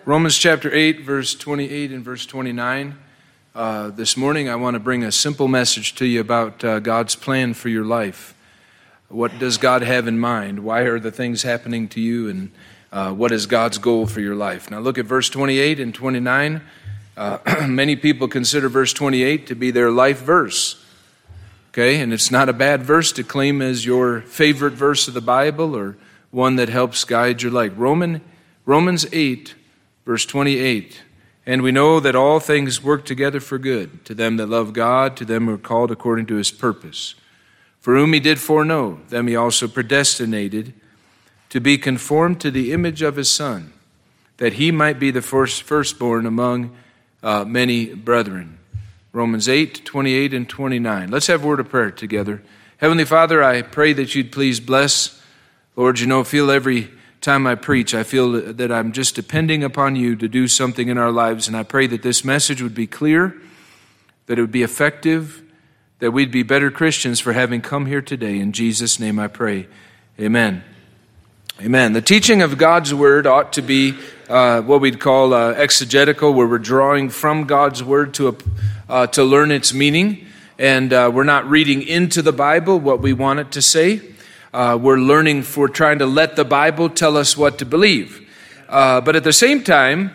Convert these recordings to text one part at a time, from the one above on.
Romans chapter 8, verse 28 and verse 29. This morning I want to bring a simple message to you about God's plan for your life. What does God have in mind? Why are the things happening to you? And what is God's goal for your life? Now look at verse 28 and 29. Many people consider verse 28 to be their life verse. Okay, and it's not a bad verse to claim as your favorite verse of the Bible or one that helps guide your life. Romans 8, verse 28. And we know that all things work together for good, to them that love God, to them who are called according to his purpose. For whom he did foreknow, them he also predestinated to be conformed to the image of his Son, that he might be the firstborn among many brethren. Romans 8, 28 and 29. Let's have a word of prayer together. Heavenly Father, I pray that you'd please bless. Lord, feel every time I preach, I feel that I'm just depending upon you to do something in our lives, and I pray that this message would be clear, that it would be effective, that we'd be better Christians for having come here today. In Jesus' name I pray. Amen. Amen. The teaching of God's Word ought to be what we'd call exegetical, where we're drawing from God's Word to learn its meaning, and we're not reading into the Bible what we want it to say. We're learning for trying to let the Bible tell us what to believe. But at the same time,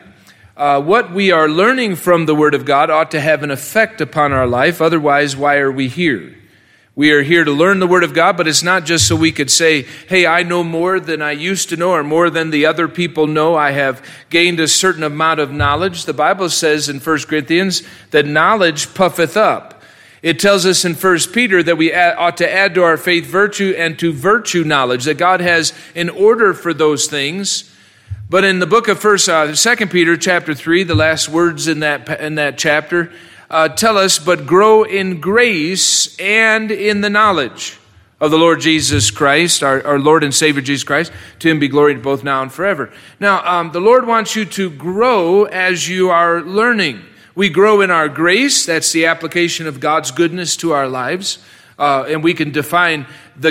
what we are learning from the Word of God ought to have an effect upon our life. Otherwise, why are we here? We are here to learn the Word of God, but it's not just so we could say, hey, I know more than I used to know or more than the other people know. I have gained a certain amount of knowledge. The Bible says in 1 Corinthians that knowledge puffeth up. It tells us in 1 Peter that we ought to add to our faith virtue, and to virtue knowledge, that God has an order for those things. But in the book of 2 Peter chapter 3, the last words in that chapter tell us, but grow in grace and in the knowledge of the Lord Jesus Christ, our Lord and Savior Jesus Christ. To him be glory both now and forever. Now, the Lord wants you to grow as you are learning. We grow in our grace. That's the application of God's goodness to our lives. And we can define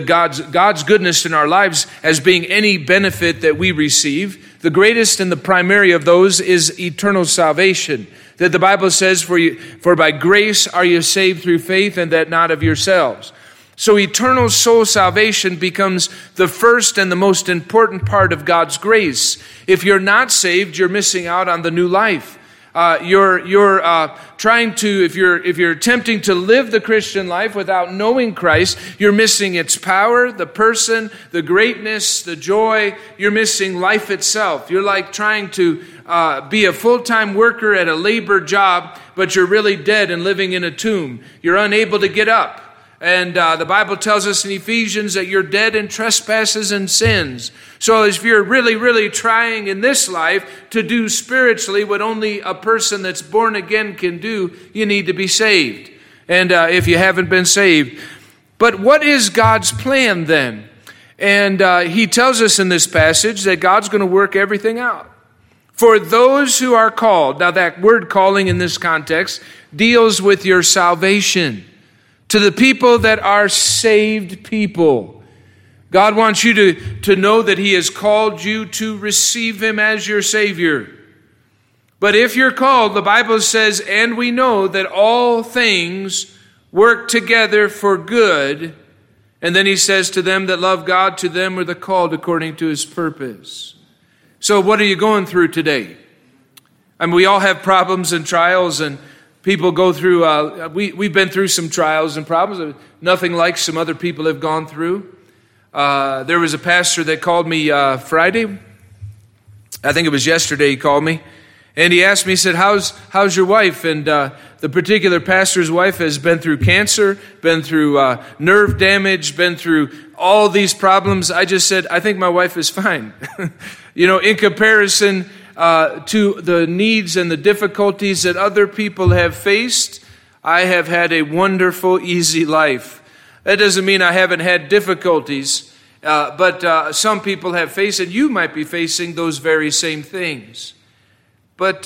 God's goodness in our lives as being any benefit that we receive. The greatest and the primary of those is eternal salvation. That the Bible says, for by grace are you saved through faith, and that not of yourselves. So eternal soul salvation becomes the first and the most important part of God's grace. If you're not saved, you're missing out on the new life. If you're attempting to live the Christian life without knowing Christ, you're missing its power, the person, the greatness, the joy. You're missing life itself. You're like trying to be a full-time worker at a labor job, but you're really dead and living in a tomb. You're unable to get up. And the Bible tells us in Ephesians that you're dead in trespasses and sins. So if you're really, really trying in this life to do spiritually what only a person that's born again can do, you need to be saved. And if you haven't been saved. But what is God's plan then? And he tells us in this passage that God's going to work everything out. For those who are called. Now that word calling in this context deals with your salvation. To the people that are saved people. God wants you to know that he has called you to receive him as your Savior. But if you're called, the Bible says, and we know that all things work together for good. And then he says, to them that love God, to them are the called according to his purpose. So what are you going through today? I mean, we all have problems and trials, and people go through, we've been through some trials and problems, nothing like some other people have gone through. There was a pastor that called me Friday. I think it was yesterday he called me. And he asked me, he said, how's your wife? And the particular pastor's wife has been through cancer, been through nerve damage, been through all these problems. I just said, I think my wife is fine. In comparison to the needs and the difficulties that other people have faced, I have had a wonderful, easy life. That doesn't mean I haven't had difficulties, but some people have faced, and you might be facing those very same things. But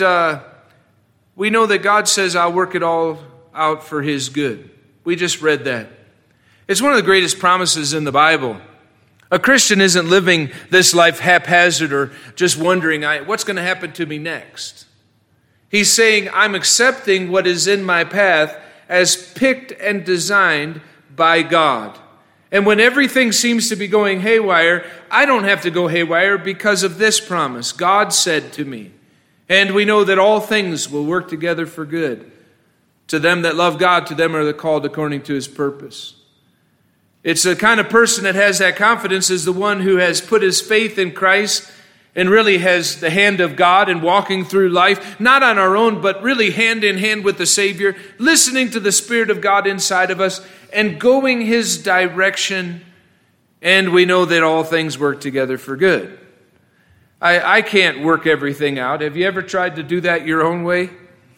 we know that God says, I'll work it all out for his good. We just read that. It's one of the greatest promises in the Bible. A Christian isn't living this life haphazard or just wondering, what's going to happen to me next? He's saying, I'm accepting what is in my path as picked and designed by God. And when everything seems to be going haywire, I don't have to go haywire because of this promise. God said to me, and we know that all things will work together for good. To them that love God, to them are called according to his purpose. It's the kind of person that has that confidence is the one who has put his faith in Christ and really has the hand of God and walking through life, not on our own, but really hand in hand with the Savior, listening to the Spirit of God inside of us and going his direction. And we know that all things work together for good. I can't work everything out. Have you ever tried to do that your own way?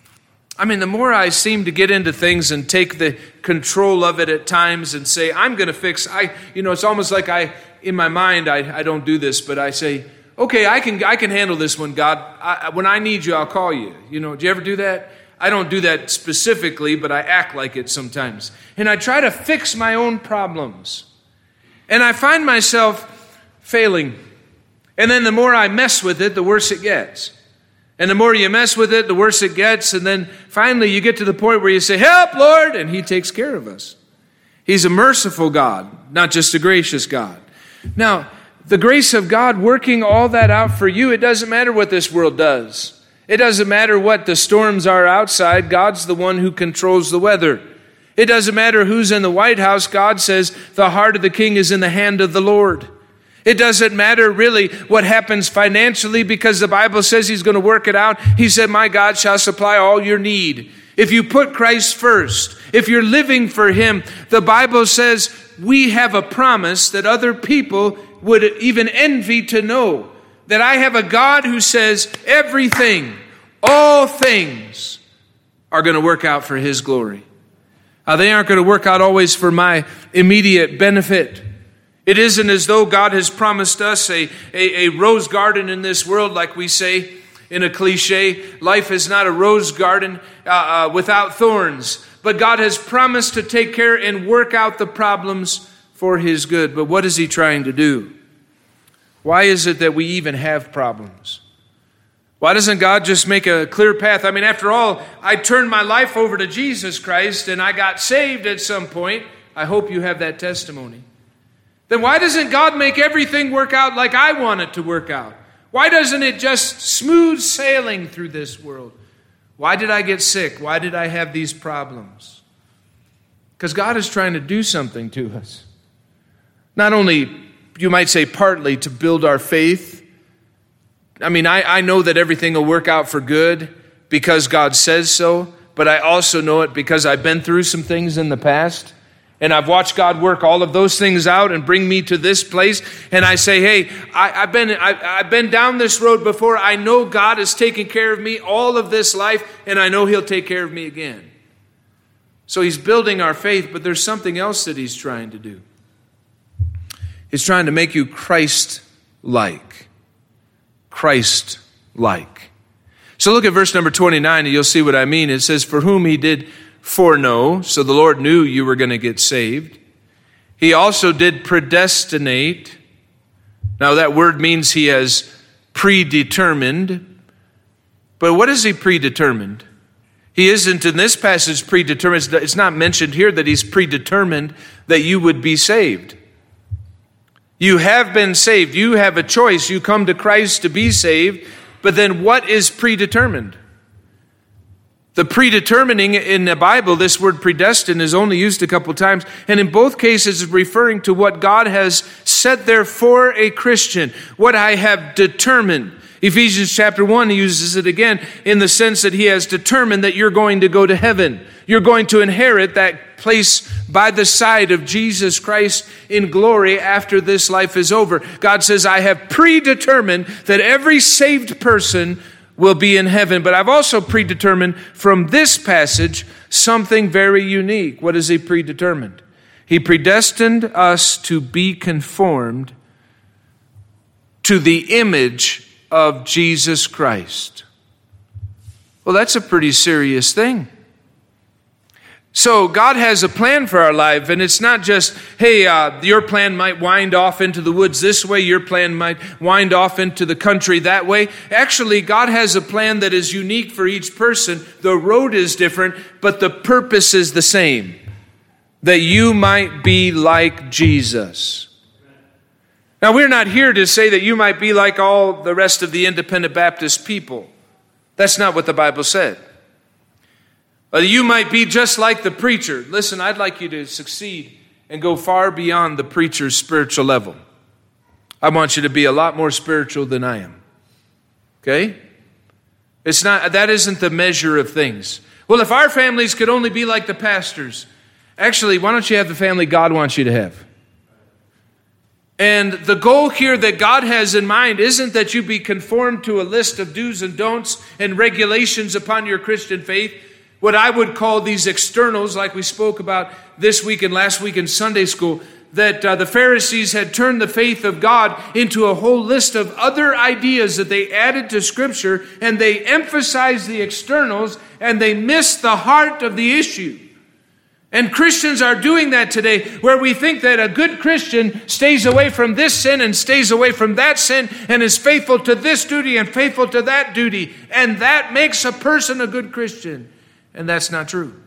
I mean, the more I seem to get into things and take the control of it at times and say, I'm going to fix, it's almost like in my mind, I don't do this, but I say, okay, I can handle this one, God. When I need you, I'll call you. Do you ever do that? I don't do that specifically, but I act like it sometimes. And I try to fix my own problems. And I find myself failing. And then the more I mess with it, the worse it gets. And the more you mess with it, the worse it gets. And then finally you get to the point where you say, help, Lord, and he takes care of us. He's a merciful God, not just a gracious God. Now, the grace of God working all that out for you, it doesn't matter what this world does. It doesn't matter what the storms are outside. God's the one who controls the weather. It doesn't matter who's in the White House. God says the heart of the king is in the hand of the Lord. It doesn't matter really what happens financially because the Bible says he's going to work it out. He said, my God shall supply all your need. If you put Christ first, if you're living for him, the Bible says we have a promise that other people would even envy to know that I have a God who says everything, all things are going to work out for his glory. They aren't going to work out always for my immediate benefit. It isn't as though God has promised us a rose garden in this world, like we say in a cliche. Life is not a rose garden without thorns. But God has promised to take care and work out the problems for his good. But what is he trying to do? Why is it that we even have problems? Why doesn't God just make a clear path? I mean, after all, I turned my life over to Jesus Christ and I got saved at some point. I hope you have that testimony. Then why doesn't God make everything work out like I want it to work out? Why doesn't it just smooth sailing through this world? Why did I get sick? Why did I have these problems? Because God is trying to do something to us. Not only, you might say, partly to build our faith. I mean, I know that everything will work out for good because God says so, but I also know it because I've been through some things in the past. And I've watched God work all of those things out and bring me to this place. And I say, hey, I've been down this road before. I know God has taken care of me all of this life, and I know he'll take care of me again. So he's building our faith, but there's something else that he's trying to do. He's trying to make you Christ-like. Christ-like. So look at verse number 29, and you'll see what I mean. It says, for whom he did foreknow, so the Lord knew you were going to get saved. He also did predestinate. Now that word means he has predetermined. But what is he predetermined? He isn't in this passage predetermined. It's not mentioned here that he's predetermined that you would be saved. You have been saved. You have a choice. You come to Christ to be saved. But then what is predetermined? The predetermining in the Bible, this word predestined, is only used a couple times. And in both cases, it's referring to what God has set there for a Christian. What I have determined. Ephesians chapter 1 uses it again in the sense that he has determined that you're going to go to heaven. You're going to inherit that place by the side of Jesus Christ in glory after this life is over. God says, I have predetermined that every saved person will be in heaven. But I've also predetermined from this passage something very unique. What is he predetermined? He predestined us to be conformed to the image of Jesus Christ. Well, that's a pretty serious thing. So God has a plan for our life, and it's not just, hey, your plan might wind off into the woods this way, your plan might wind off into the country that way. Actually, God has a plan that is unique for each person. The road is different, but the purpose is the same, that you might be like Jesus. Now, we're not here to say that you might be like all the rest of the independent Baptist people. That's not what the Bible said. You might be just like the preacher. Listen, I'd like you to succeed and go far beyond the preacher's spiritual level. I want you to be a lot more spiritual than I am. Okay? That isn't the measure of things. Well, if our families could only be like the pastors, actually, why don't you have the family God wants you to have? And the goal here that God has in mind isn't that you be conformed to a list of do's and don'ts and regulations upon your Christian faith. What I would call these externals, like we spoke about this week and last week in Sunday school, that the Pharisees had turned the faith of God into a whole list of other ideas that they added to Scripture, and they emphasized the externals, and they missed the heart of the issue. And Christians are doing that today, where we think that a good Christian stays away from this sin and stays away from that sin and is faithful to this duty and faithful to that duty, and that makes a person a good Christian. And that's not true.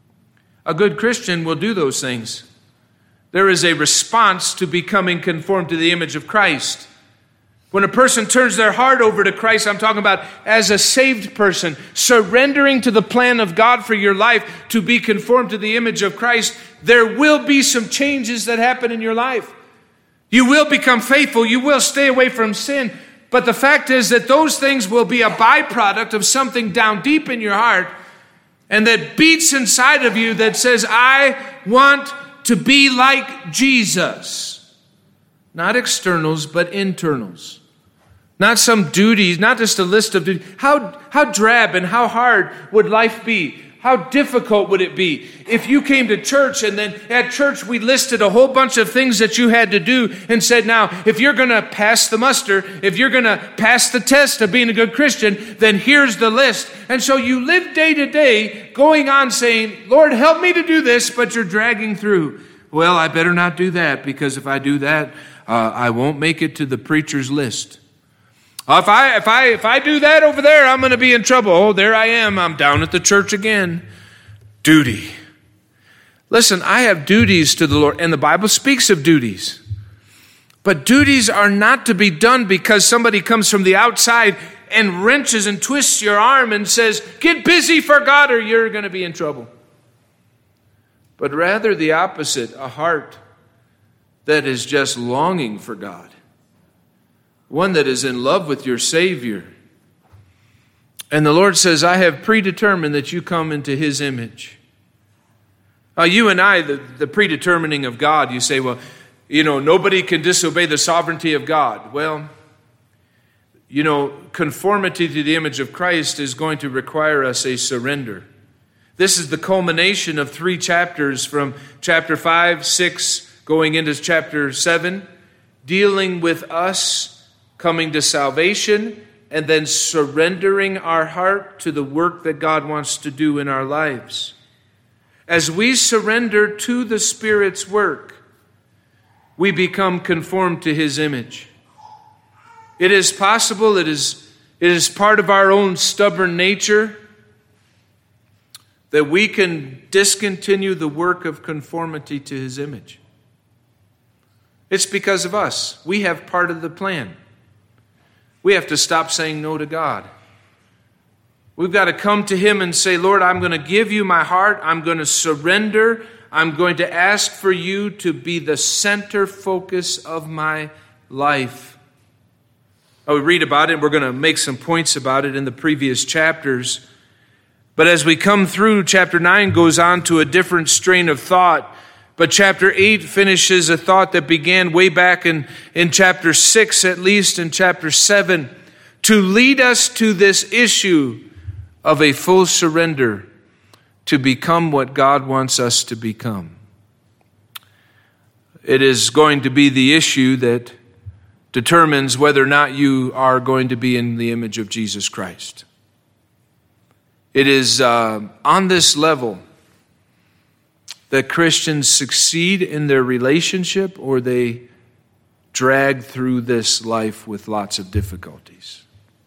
A good Christian will do those things. There is a response to becoming conformed to the image of Christ. When a person turns their heart over to Christ, I'm talking about as a saved person, surrendering to the plan of God for your life to be conformed to the image of Christ, there will be some changes that happen in your life. You will become faithful. You will stay away from sin. But the fact is that those things will be a byproduct of something down deep in your heart and that beats inside of you that says, I want to be like Jesus. Not externals, but internals. Not some duties, not just a list of duties. How drab and how hard would life be? How difficult would it be if you came to church and then at church we listed a whole bunch of things that you had to do and said, now, if you're going to pass the muster, if you're going to pass the test of being a good Christian, then here's the list. And so you live day to day going on saying, Lord, help me to do this, but you're dragging through. Well, I better not do that, because if I do that, I won't make it to the preacher's list. If I do that over there, I'm going to be in trouble. Oh, there I am. I'm down at the church again. Duty. Listen, I have duties to the Lord, and the Bible speaks of duties. But duties are not to be done because somebody comes from the outside and wrenches and twists your arm and says, get busy for God or you're going to be in trouble. But rather the opposite, a heart that is just longing for God. One that is in love with your Savior. And the Lord says, I have predetermined that you come into His image. You and I, the predetermining of God, you say, well, nobody can disobey the sovereignty of God. Well, conformity to the image of Christ is going to require us a surrender. This is the culmination of 3 chapters from chapter 5, 6, going into chapter 7, dealing with us coming to salvation and then surrendering our heart to the work that God wants to do in our lives. As we surrender to the Spirit's work, we become conformed to His image. It is possible, it is part of our own stubborn nature that we can discontinue the work of conformity to His image. It's because of us. We have part of the plan. We have to stop saying no to God. We've got to come to Him and say, Lord, I'm going to give you my heart. I'm going to surrender. I'm going to ask for you to be the center focus of my life. We read about it. We're going to make some points about it in the previous chapters. But as we come through, chapter 9 goes on to a different strain of thought. But chapter 8 finishes a thought that began way back in chapter 6, at least in chapter 7, to lead us to this issue of a full surrender to become what God wants us to become. It is going to be the issue that determines whether or not you are going to be in the image of Jesus Christ. It is on this level that Christians succeed in their relationship or they drag through this life with lots of difficulties.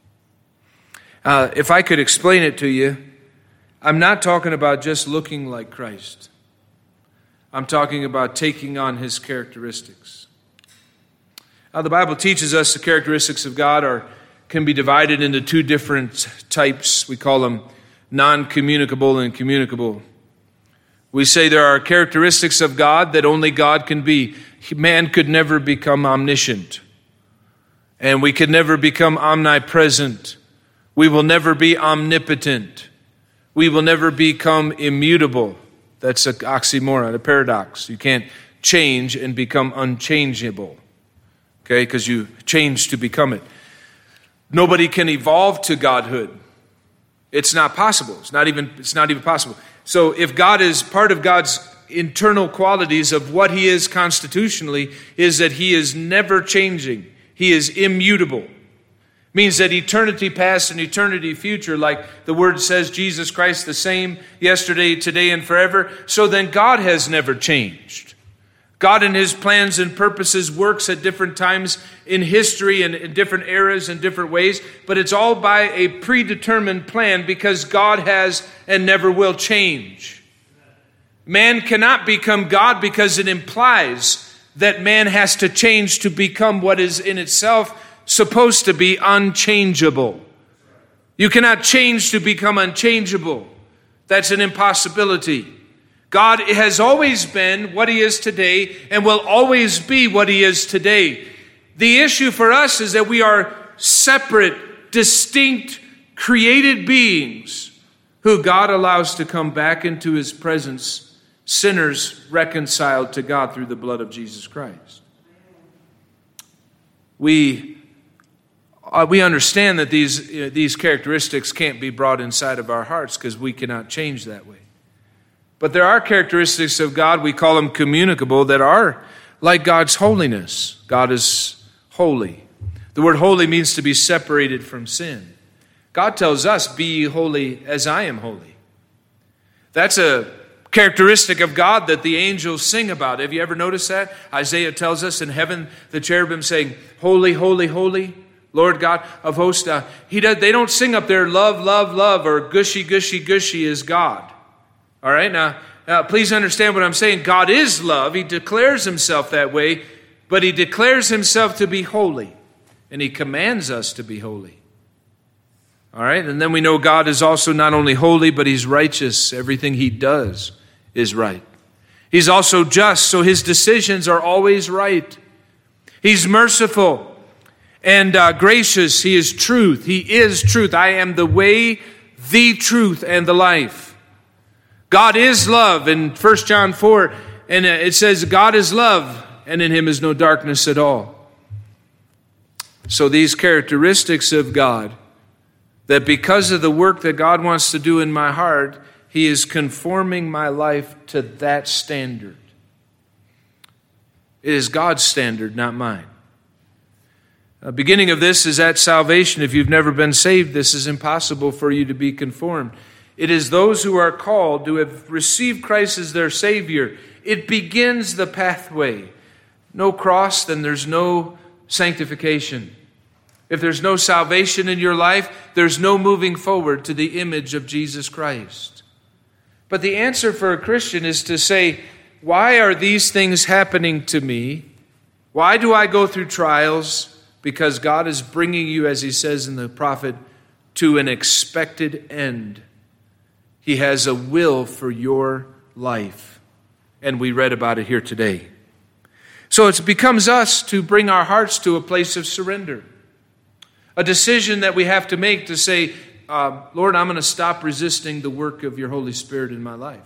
If I could explain it to you, I'm not talking about just looking like Christ. I'm talking about taking on His characteristics. The Bible teaches us the characteristics of God can be divided into two different types. We call them non-communicable and communicable. We say there are characteristics of God that only God can be. Man could never become omniscient. And we could never become omnipresent. We will never be omnipotent. We will never become immutable. That's an oxymoron, a paradox. You can't change and become unchangeable. Okay, because you change to become it. Nobody can evolve to godhood. It's not possible. It's not even possible. So if God is part of God's internal qualities of what He is constitutionally, is that He is never changing. He is immutable. Means that eternity past and eternity future, like the Word says, Jesus Christ the same yesterday, today, and forever. So then God has never changed. God in His plans and purposes works at different times in history and in different eras and different ways, but it's all by a predetermined plan because God has and never will change. Man cannot become God because it implies that man has to change to become what is in itself supposed to be unchangeable. You cannot change to become unchangeable. That's an impossibility. God has always been what He is today and will always be what He is today. The issue for us is that we are separate, distinct, created beings who God allows to come back into His presence, sinners reconciled to God through the blood of Jesus Christ. We understand that these characteristics can't be brought inside of our hearts because we cannot change that way. But there are characteristics of God, we call them communicable, that are like God's holiness. God is holy. The word holy means to be separated from sin. God tells us, "Be ye holy as I am holy." That's a characteristic of God that the angels sing about. Have you ever noticed that? Isaiah tells us in heaven, the cherubim saying, "Holy, holy, holy, Lord God of hosts." They don't sing up there, "Love, love, love," or "Gushy, gushy, gushy is God." All right, now please understand what I'm saying. God is love. He declares Himself that way, but He declares Himself to be holy, and He commands us to be holy. All right, and then we know God is also not only holy, but He's righteous. Everything He does is right. He's also just, so His decisions are always right. He's merciful and gracious. He is truth. He is truth. I am the way, the truth, and the life. God is love in 1 John 4, and it says, God is love, and in Him is no darkness at all. So these characteristics of God, that because of the work that God wants to do in my heart, He is conforming my life to that standard. It is God's standard, not mine. The beginning of this is at salvation. If you've never been saved, this is impossible for you to be conformed. It is those who are called to have received Christ as their Savior. It begins the pathway. No cross, then there's no sanctification. If there's no salvation in your life, there's no moving forward to the image of Jesus Christ. But the answer for a Christian is to say, why are these things happening to me? Why do I go through trials? Because God is bringing you, as He says in the prophet, to an expected end. He has a will for your life. And we read about it here today. So it becomes us to bring our hearts to a place of surrender. A decision that we have to make to say, Lord, I'm going to stop resisting the work of your Holy Spirit in my life.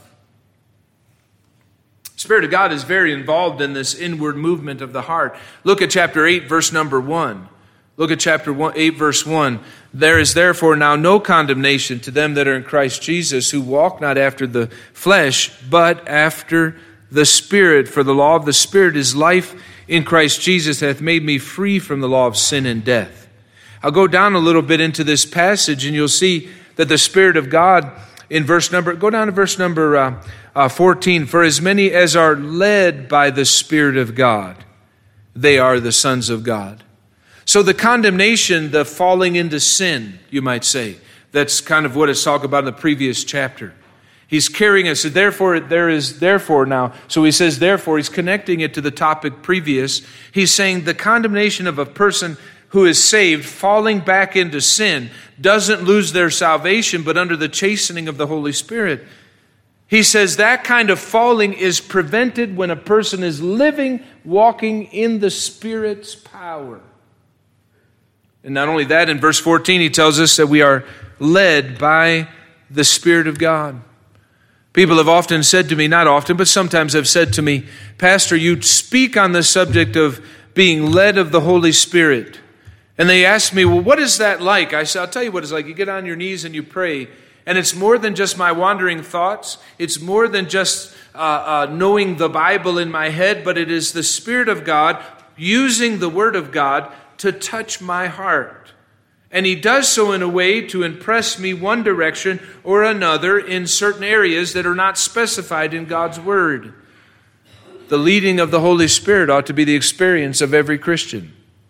The Spirit of God is very involved in this inward movement of the heart. Look at chapter 8, verse number 1. Look at chapter 8, verse 1. There is therefore now no condemnation to them that are in Christ Jesus, who walk not after the flesh, but after the Spirit. For the law of the Spirit is life in Christ Jesus, that hath made me free from the law of sin and death. I'll go down a little bit into this passage, and you'll see that the Spirit of God Go down to verse number 14. For as many as are led by the Spirit of God, they are the sons of God. So the condemnation, the falling into sin, you might say, that's kind of what it's talking about in the previous chapter. He's carrying us. Therefore, there is therefore now. So he says, therefore, he's connecting it to the topic previous. He's saying the condemnation of a person who is saved, falling back into sin, doesn't lose their salvation, but under the chastening of the Holy Spirit. He says that kind of falling is prevented when a person is living, walking in the Spirit's power. And not only that, in verse 14, he tells us that we are led by the Spirit of God. People have often said to me, not often, but sometimes have said to me, Pastor, you speak on the subject of being led of the Holy Spirit. And they ask me, well, what is that like? I said, I'll tell you what it's like. You get on your knees and you pray. And it's more than just my wandering thoughts. It's more than just knowing the Bible in my head, but it is the Spirit of God using the Word of God to touch my heart. And He does so in a way to impress me one direction or another in certain areas that are not specified in God's Word. The leading of the Holy Spirit ought to be the experience of every Christian.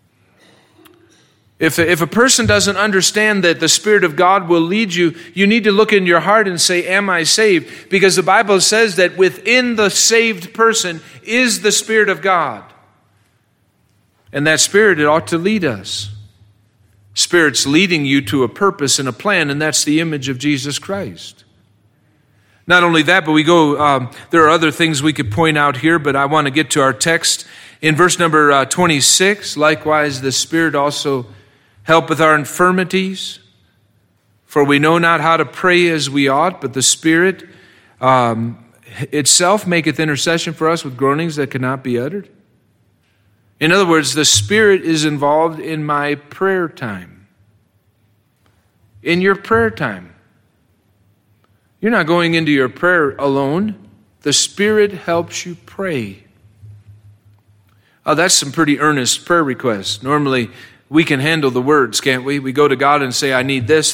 If a person doesn't understand that the Spirit of God will lead you, you need to look in your heart and say, am I saved? Because the Bible says that within the saved person is the Spirit of God. And that Spirit, it ought to lead us. Spirit's leading you to a purpose and a plan, and that's the image of Jesus Christ. Not only that, but there are other things we could point out here, but I want to get to our text. In verse number 26, likewise the Spirit also helpeth our infirmities, for we know not how to pray as we ought, but the Spirit itself maketh intercession for us with groanings that cannot be uttered. In other words, the Spirit is involved in my prayer time. In your prayer time. You're not going into your prayer alone. The Spirit helps you pray. That's some pretty earnest prayer requests. Normally, we can handle the words, can't we? We go to God and say, I need this.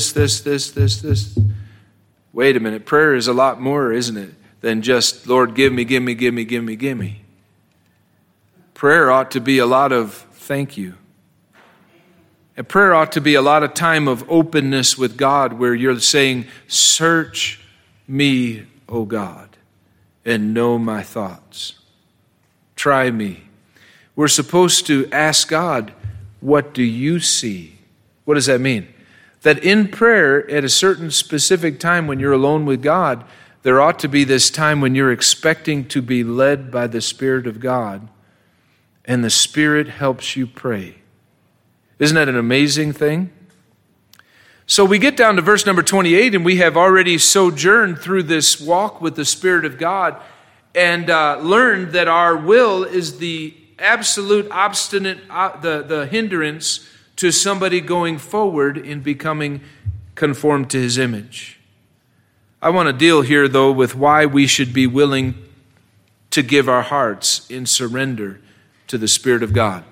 Wait a minute. Prayer is a lot more, isn't it, than just, Lord, give me. Prayer ought to be a lot of thank you. And prayer ought to be a lot of time of openness with God where you're saying, search me, O God, and know my thoughts. Try me. We're supposed to ask God, what do you see? What does that mean? That in prayer, at a certain specific time when you're alone with God, there ought to be this time when you're expecting to be led by the Spirit of God, and the Spirit helps you pray. Isn't that an amazing thing? So we get down to verse number 28, and we have already sojourned through this walk with the Spirit of God and learned that our will is the absolute obstinate, the hindrance to somebody going forward in becoming conformed to His image. I want to deal here, though, with why we should be willing to give our hearts in surrender to the Spirit of God.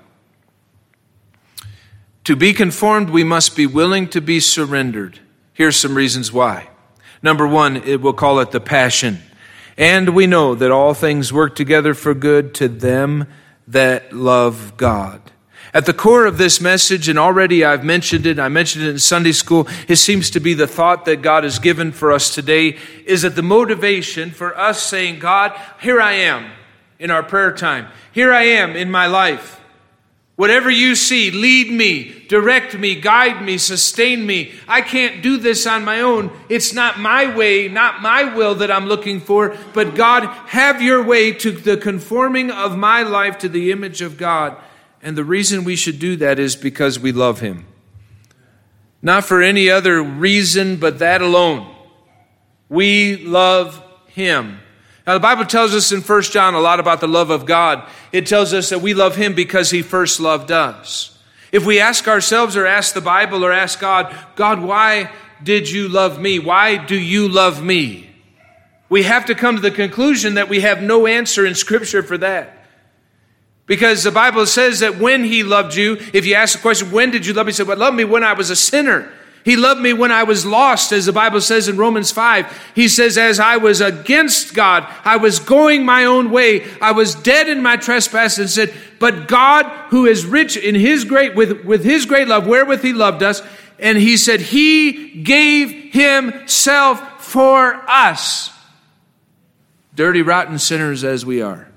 To be conformed, we must be willing to be surrendered. Here's some reasons why. Number one, we'll call it the passion. And we know that all things work together for good to them that love God. At the core of this message, and already I mentioned it in Sunday school, it seems to be the thought that God has given for us today, is that the motivation for us saying, God, here I am in our prayer time. Here I am in my life. Whatever you see, lead me, direct me, guide me, sustain me. I can't do this on my own. It's not my way, not my will that I'm looking for, but God, have your way to the conforming of my life to the image of God. And the reason we should do that is because we love Him. Not for any other reason but that alone. We love Him. Now, the Bible tells us in 1 John a lot about the love of God. It tells us that we love Him because He first loved us. If we ask ourselves or ask the Bible or ask God, God, why did you love me? Why do you love me? We have to come to the conclusion that we have no answer in Scripture for that. Because the Bible says that when He loved you, if you ask the question, when did you love me? He said, well, love me when I was a sinner. He loved me when I was lost, as the Bible says in Romans 5. He says, as I was against God, I was going my own way. I was dead in my trespasses, and said, but God, who is rich in his great, with his great love, wherewith he loved us, and he said, he gave himself for us, dirty, rotten sinners as we are.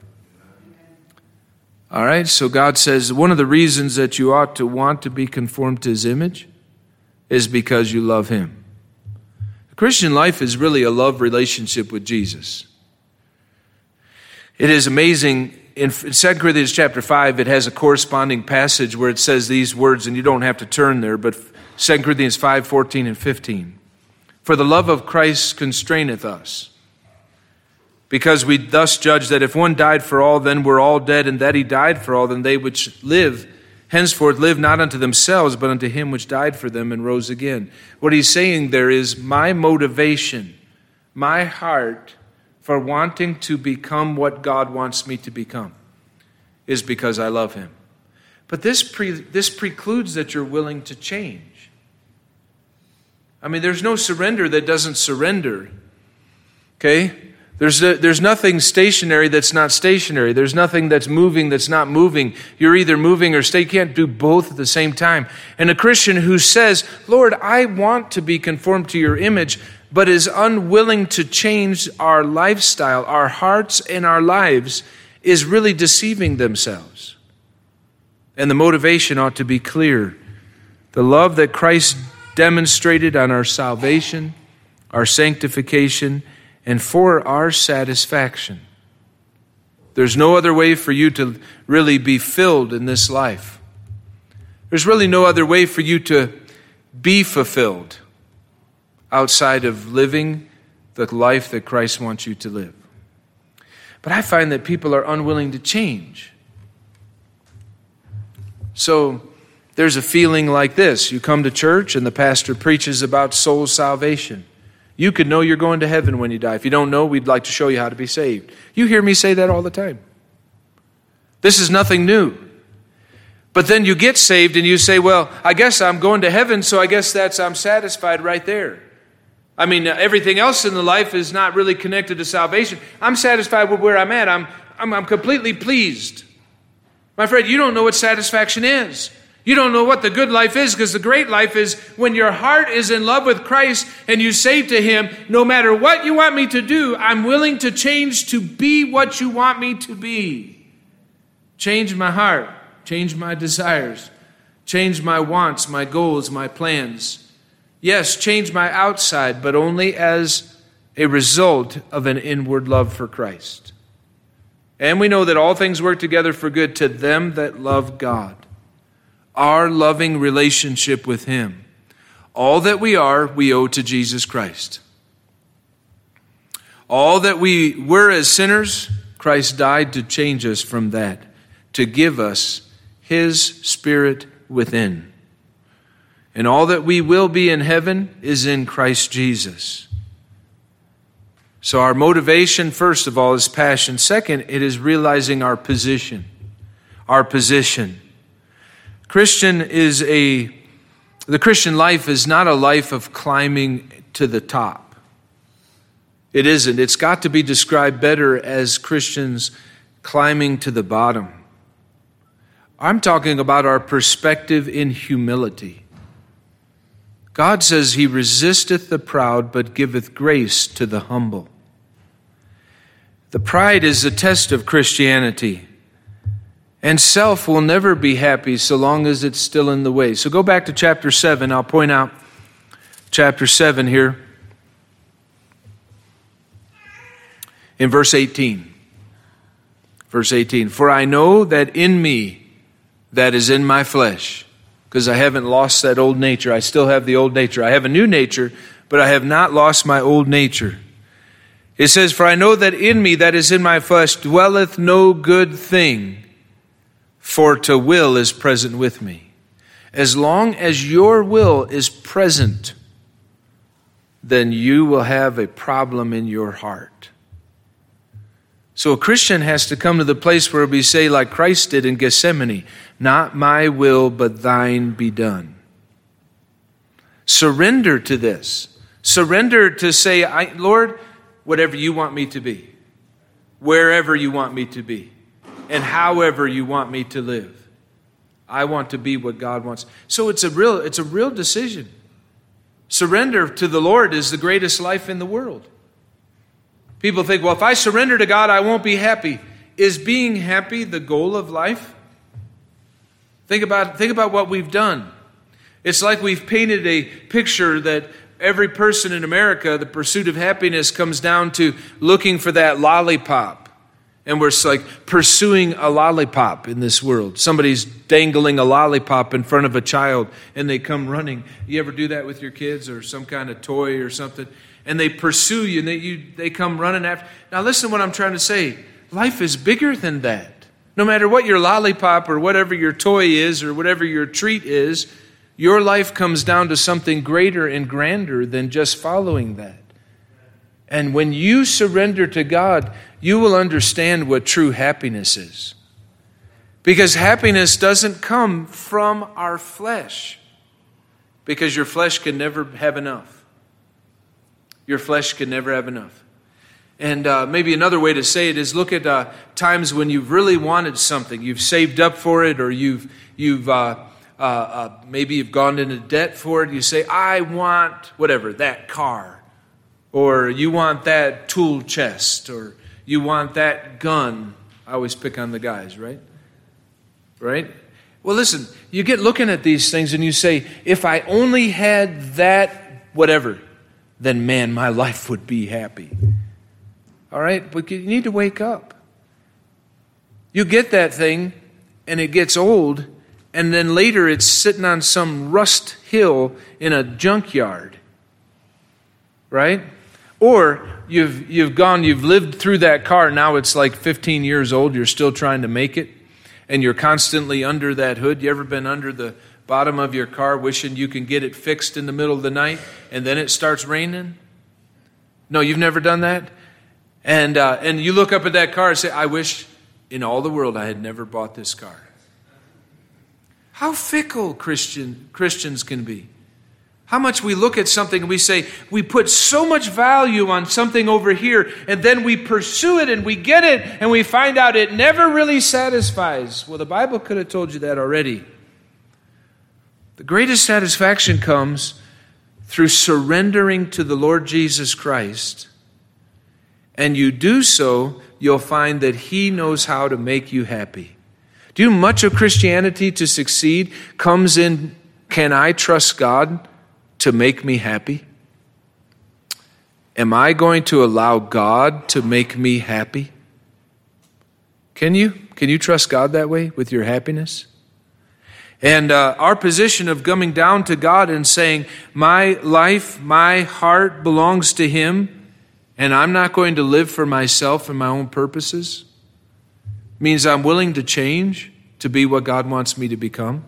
All right, so God says one of the reasons that you ought to want to be conformed to his image is because you love him. The Christian life is really a love relationship with Jesus. It is amazing. In 2 Corinthians chapter 5, it has a corresponding passage where it says these words, and you don't have to turn there, but 2 Corinthians 5, 14 and 15. For the love of Christ constraineth us, because we thus judge that if one died for all, then we're all dead, and that he died for all, then they which live henceforth live not unto themselves, but unto him which died for them and rose again. What he's saying there is my motivation, my heart for wanting to become what God wants me to become is because I love him. But this precludes that you're willing to change. I mean, there's no surrender that doesn't surrender. Okay? There's nothing stationary that's not stationary. There's nothing that's moving that's not moving. You're either moving or stay. You can't do both at the same time. And a Christian who says, Lord, I want to be conformed to your image, but is unwilling to change our lifestyle, our hearts and our lives, is really deceiving themselves. And the motivation ought to be clear. The love that Christ demonstrated on our salvation, our sanctification, and for our satisfaction. There's no other way for you to really be filled in this life. There's really no other way for you to be fulfilled outside of living the life that Christ wants you to live. But I find that people are unwilling to change. So there's a feeling like this. You come to church and the pastor preaches about soul salvation. You could know you're going to heaven when you die. If you don't know, we'd like to show you how to be saved. You hear me say that all the time. This is nothing new. But then you get saved and you say, well, I guess I'm going to heaven, so I guess I'm satisfied right there. I mean, everything else in the life is not really connected to salvation. I'm satisfied with where I'm at. I'm completely pleased. My friend, you don't know what satisfaction is. You don't know what the good life is, because the great life is when your heart is in love with Christ and you say to him, no matter what you want me to do, I'm willing to change to be what you want me to be. Change my heart, change my desires, change my wants, my goals, my plans. Yes, change my outside, but only as a result of an inward love for Christ. And we know that all things work together for good to them that love God. Our loving relationship with him. All that we are, we owe to Jesus Christ. All that we were as sinners, Christ died to change us from that, to give us his Spirit within. And all that we will be in heaven is in Christ Jesus. So our motivation, first of all, is passion. Second, it is realizing our position. Our position. The Christian life is not a life of climbing to the top. It isn't. It's got to be described better as Christians climbing to the bottom. I'm talking about our perspective in humility. God says he resisteth the proud, but giveth grace to the humble. The pride is a test of Christianity. And self will never be happy so long as it's still in the way. So go back to chapter 7. I'll point out chapter 7 here. In verse 18. Verse 18. For I know that in me, that is in my flesh, because I haven't lost that old nature. I still have the old nature. I have a new nature, but I have not lost my old nature. It says, for I know that in me, that is in my flesh, dwelleth no good thing, for to will is present with me. As long as your will is present, then you will have a problem in your heart. So a Christian has to come to the place where we say, like Christ did in Gethsemane, not my will, but thine be done. Surrender to this. Surrender to say, Lord, whatever you want me to be, wherever you want me to be, and however you want me to live. I want to be what God wants. So it's a real decision. Surrender to the Lord is the greatest life in the world. People think, well, if I surrender to God, I won't be happy. Is being happy the goal of life? Think about what we've done. It's like we've painted a picture that every person in America, the pursuit of happiness comes down to looking for that lollipop. And we're like pursuing a lollipop in this world. Somebody's dangling a lollipop in front of a child and they come running. You ever do that with your kids or some kind of toy or something? And they pursue you and they come running after. Now listen to what I'm trying to say. Life is bigger than that. No matter what your lollipop or whatever your toy is or whatever your treat is, your life comes down to something greater and grander than just following that. And when you surrender to God, you will understand what true happiness is. Because happiness doesn't come from our flesh. Because your flesh can never have enough. Your flesh can never have enough. And maybe another way to say it is look at times when you've really wanted something. You've saved up for it, or maybe you've gone into debt for it. You say, I want whatever, that car. Or you want that tool chest, or you want that gun. I always pick on the guys, right? Right? Well, listen, you get looking at these things and you say, if I only had that whatever, then man, my life would be happy. All right? But you need to wake up. You get that thing and it gets old, and then later it's sitting on some rust hill in a junkyard. Right? Or you've lived through that car, now it's like 15 years old, you're still trying to make it, and you're constantly under that hood. You ever been under the bottom of your car wishing you can get it fixed in the middle of the night, and then it starts raining? No, you've never done that? And you look up at that car and say, I wish in all the world I had never bought this car. How fickle Christians can be. How much we look at something and we say, we put so much value on something over here, and then we pursue it and we get it and we find out it never really satisfies. Well, the Bible could have told you that already. The greatest satisfaction comes through surrendering to the Lord Jesus Christ. And you do so, you'll find that He knows how to make you happy. Do you know much of Christianity to succeed comes in, can I trust God to make me happy? Am I going to allow God to make me happy? Can you? Can you trust God that way with your happiness? And our position of coming down to God and saying, my life, my heart belongs to Him, and I'm not going to live for myself and my own purposes, means I'm willing to change to be what God wants me to become.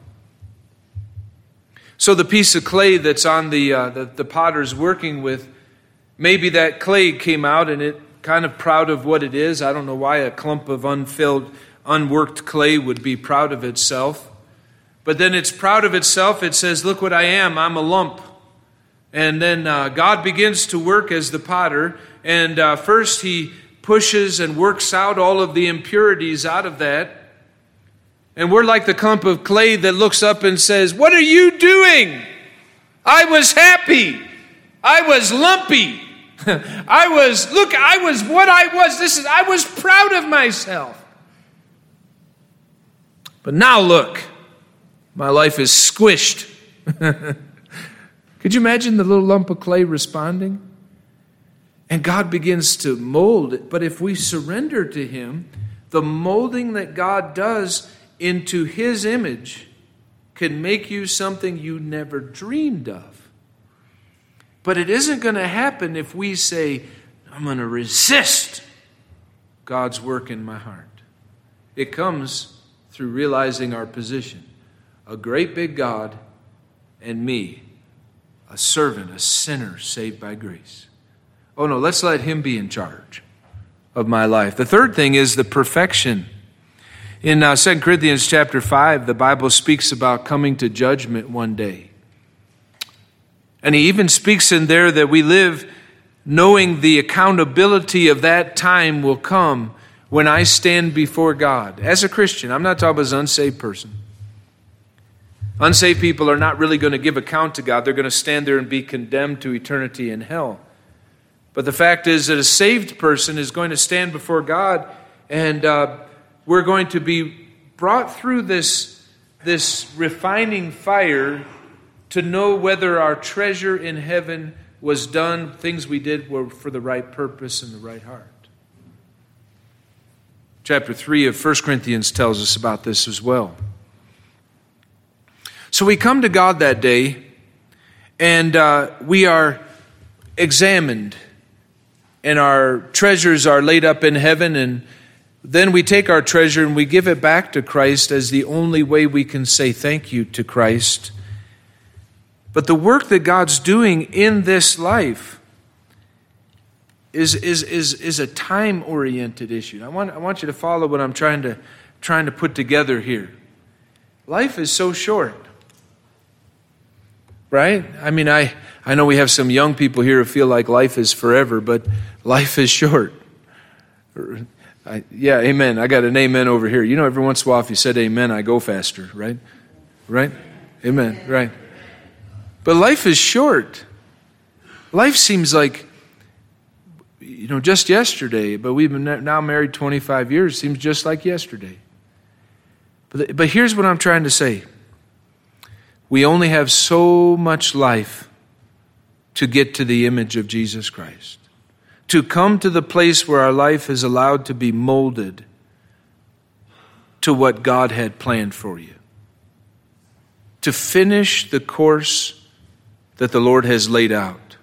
So the piece of clay that's on the potter's working with, maybe that clay came out and it kind of proud of what it is. I don't know why a clump of unfilled, unworked clay would be proud of itself. But then it's proud of itself. It says, look what I am. I'm a lump. And then God begins to work as the potter. And first He pushes and works out all of the impurities out of that. And we're like the clump of clay that looks up and says, what are you doing? I was happy. I was lumpy. I was what I was. I was proud of myself. But now look, my life is squished. Could you imagine the little lump of clay responding? And God begins to mold it. But if we surrender to Him, the molding that God does into His image can make you something you never dreamed of. But it isn't going to happen if we say, I'm going to resist God's work in my heart. It comes through realizing our position. A great big God and me, a servant, a sinner saved by grace. Oh no, let's let Him be in charge of my life. The third thing is the perfection. In 2 Corinthians chapter 5, the Bible speaks about coming to judgment one day. And he even speaks in there that we live knowing the accountability of that time will come when I stand before God. As a Christian, I'm not talking about as an unsaved person. Unsaved people are not really going to give account to God. They're going to stand there and be condemned to eternity in hell. But the fact is that a saved person is going to stand before God, and we're going to be brought through this refining fire to know whether our treasure in heaven was done, things we did were for the right purpose and the right heart. Chapter 3 of 1 Corinthians tells us about this as well. So we come to God that day, and we are examined, and our treasures are laid up in heaven, and then we take our treasure and we give it back to Christ as the only way we can say thank you to Christ. But the work that God's doing in this life is a time-oriented issue. I want you to follow what I'm trying to put together here. Life is so short, right? I mean, I know we have some young people here who feel like life is forever, but life is short. Yeah, amen. I got an amen over here. You know, every once in a while, if you said amen, I go faster, right? Right? Amen, right. But life is short. Life seems like, just yesterday, but we've been now married 25 years. It seems just like yesterday. But here's what I'm trying to say. We only have so much life to get to the image of Jesus Christ. To come to the place where our life is allowed to be molded to what God had planned for you. To finish the course that the Lord has laid out.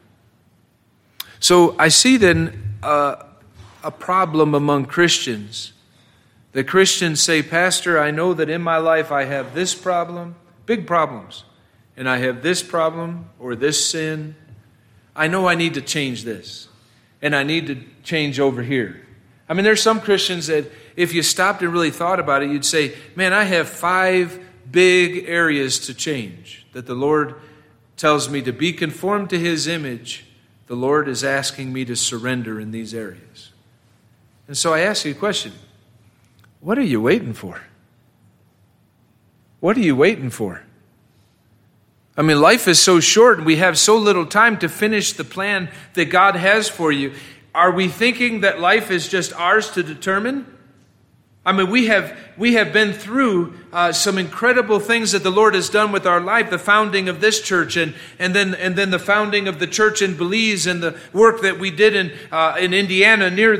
So I see then a problem among Christians. The Christians say, Pastor, I know that in my life I have this problem, big problems, and I have this problem or this sin. I know I need to change this, and I need to change over here. I mean, there's some Christians that if you stopped and really thought about it, you'd say, man, I have 5 big areas to change that the Lord tells me to be conformed to His image. The Lord is asking me to surrender in these areas. And so I ask you a question. What are you waiting for? What are you waiting for? I mean, life is so short and we have so little time to finish the plan that God has for you. Are we thinking that life is just ours to determine? I mean, we have been through some incredible things that the Lord has done with our life. The founding of this church, and then the founding of the church in Belize, and the work that we did in Indiana near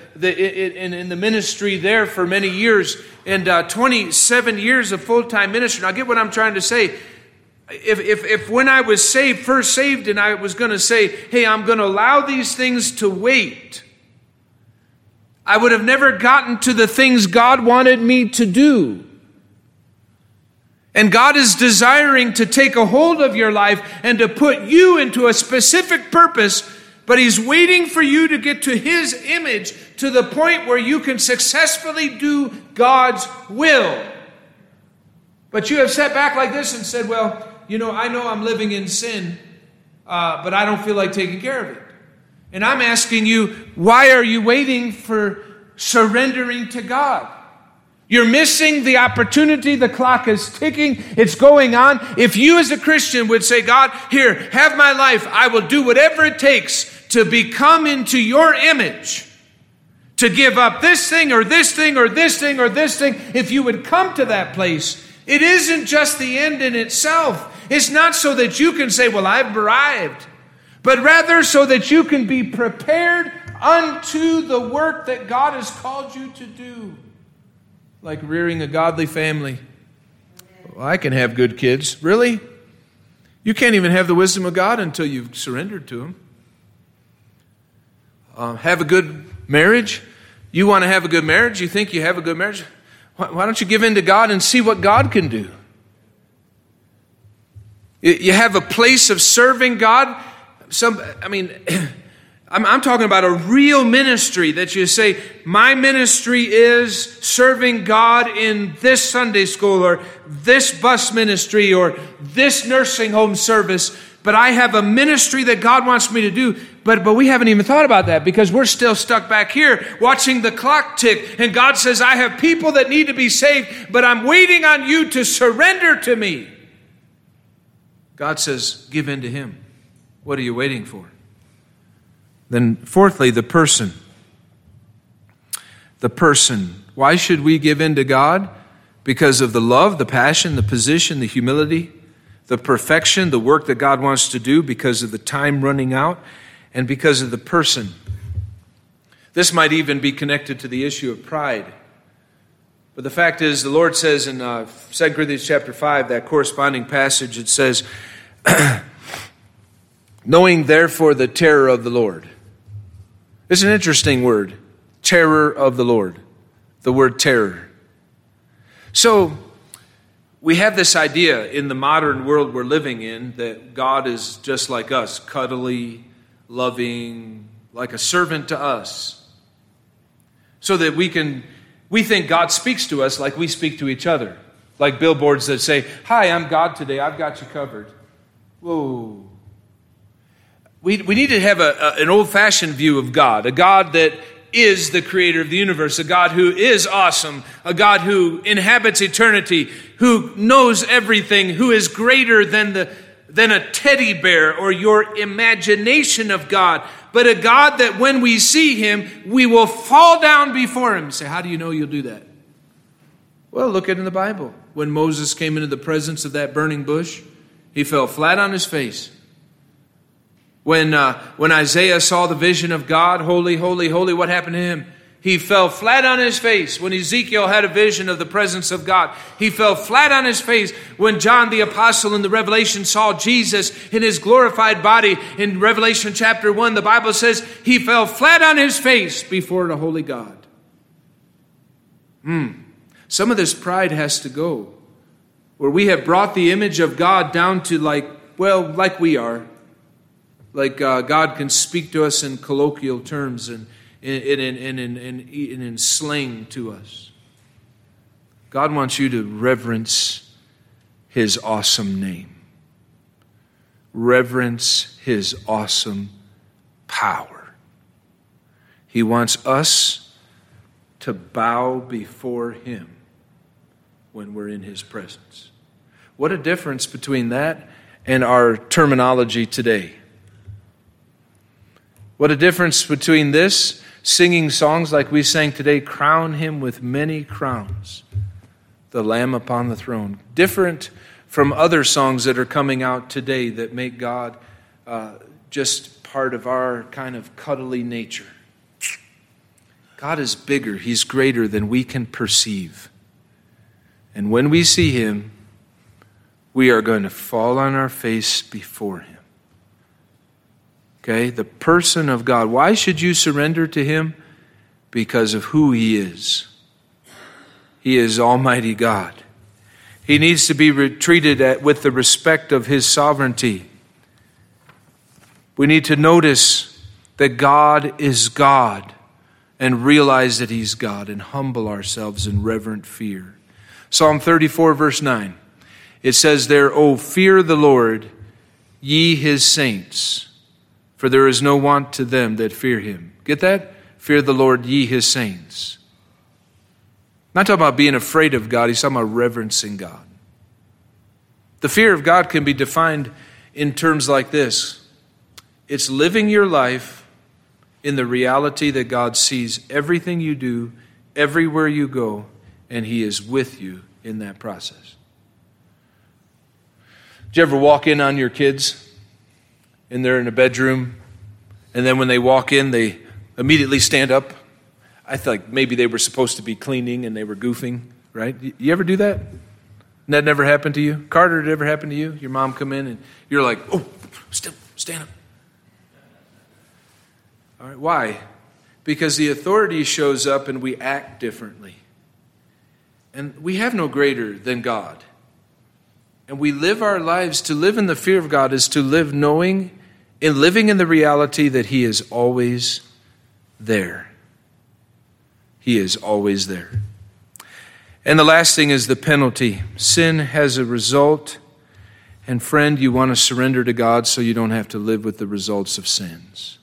in the ministry there for many years, and 27 years of full-time ministry. Now, get what I'm trying to say. If when I was first saved, and I was going to say, hey, I'm going to allow these things to wait, I would have never gotten to the things God wanted me to do. And God is desiring to take a hold of your life and to put you into a specific purpose, but He's waiting for you to get to His image to the point where you can successfully do God's will. But you have sat back like this and said, well, I know I'm living in sin, but I don't feel like taking care of it. And I'm asking you, why are you waiting for surrendering to God? You're missing the opportunity. The clock is ticking. It's going on. If you as a Christian would say, God, here, have my life. I will do whatever it takes to become into your image, to give up this thing or this thing or this thing or this thing. If you would come to that place, it isn't just the end in itself. It's not so that you can say, well, I've arrived, but rather so that you can be prepared unto the work that God has called you to do. Like rearing a godly family. Well, I can have good kids. Really? You can't even have the wisdom of God until you've surrendered to Him. Have a good marriage? You want to have a good marriage? You think you have a good marriage? Why don't you give in to God and see what God can do? You have a place of serving God. I'm talking about a real ministry that you say, my ministry is serving God in this Sunday school or this bus ministry or this nursing home service. but I have a ministry that God wants me to do. But we haven't even thought about that because we're still stuck back here watching the clock tick. And God says, I have people that need to be saved, but I'm waiting on you to surrender to me. God says, give in to him. What are you waiting for? Then fourthly, the person. The person. Why should we give in to God? Because of the love, the passion, the position, the humility, the perfection, the work that God wants to do, because of the time running out, and because of the person. This might even be connected to the issue of pride. But the fact is, the Lord says in 2 Corinthians chapter 5, that corresponding passage, it says, knowing therefore the terror of the Lord. It's an interesting word, terror of the Lord, the word terror. So, we have this idea in the modern world we're living in that God is just like us, cuddly, loving, like a servant to us. So that we think God speaks to us like we speak to each other. Like billboards that say, hi, I'm God today, I've got you covered. Whoa. We need to have an old-fashioned view of God, a God that is the creator of the universe, a God who is awesome, a God who inhabits eternity, who knows everything, who is greater than a teddy bear or your imagination of God, but a God that when we see him, we will fall down before him. Say, how do you know you'll do that? Well, look at it in the Bible. When Moses came into the presence of that burning bush, he fell flat on his face. When Isaiah saw the vision of God, holy, holy, holy, what happened to him? He fell flat on his face. When Ezekiel had a vision of the presence of God, he fell flat on his face. When John the Apostle in the Revelation saw Jesus in his glorified body, in Revelation chapter 1, the Bible says he fell flat on his face before the holy God. Some of this pride has to go. Where we have brought the image of God down to like we are. Like God can speak to us in colloquial terms and in slang to us. God wants you to reverence his awesome name. Reverence his awesome power. He wants us to bow before him when we're in his presence. What a difference between that and our terminology today. What a difference between this, singing songs like we sang today, crown him with many crowns, the Lamb upon the throne. Different from other songs that are coming out today that make God just part of our kind of cuddly nature. God is bigger. He's greater than we can perceive. And when we see him, we are going to fall on our face before him. Okay, the person of God. Why should you surrender to him? Because of who he is. He is Almighty God. He needs to be treated with the respect of his sovereignty. We need to notice that God is God and realize that he's God and humble ourselves in reverent fear. Psalm 34, verse 9. It says there, "O fear the Lord, ye his saints. For there is no want to them that fear him." Get that? Fear the Lord, ye his saints. Not talking about being afraid of God. He's talking about reverencing God. The fear of God can be defined in terms like this. It's living your life in the reality that God sees everything you do, everywhere you go, and he is with you in that process. Did you ever walk in on your kids? And they're in a bedroom, and then when they walk in, they immediately stand up. I thought maybe they were supposed to be cleaning and they were goofing, right? You ever do that? That never happened to you? Carter, did it ever happen to you? Your mom come in and you're like, oh, stand up. All right, why? Because the authority shows up and we act differently. And we have no greater than God. And we live our lives, to live in the fear of God is to live living in the reality that he is always there. He is always there. And the last thing is the penalty. Sin has a result, And friend, you want to surrender to God so you don't have to live with the results of sins.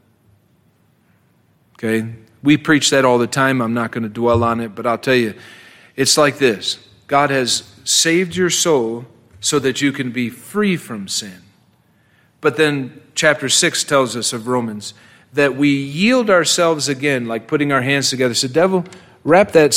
Okay? We preach that all the time. I'm not going to dwell on it, but I'll tell you, it's like this. God has saved your soul so that you can be free from sin. But then chapter 6 tells us of Romans that we yield ourselves again, like putting our hands together. So devil, wrap that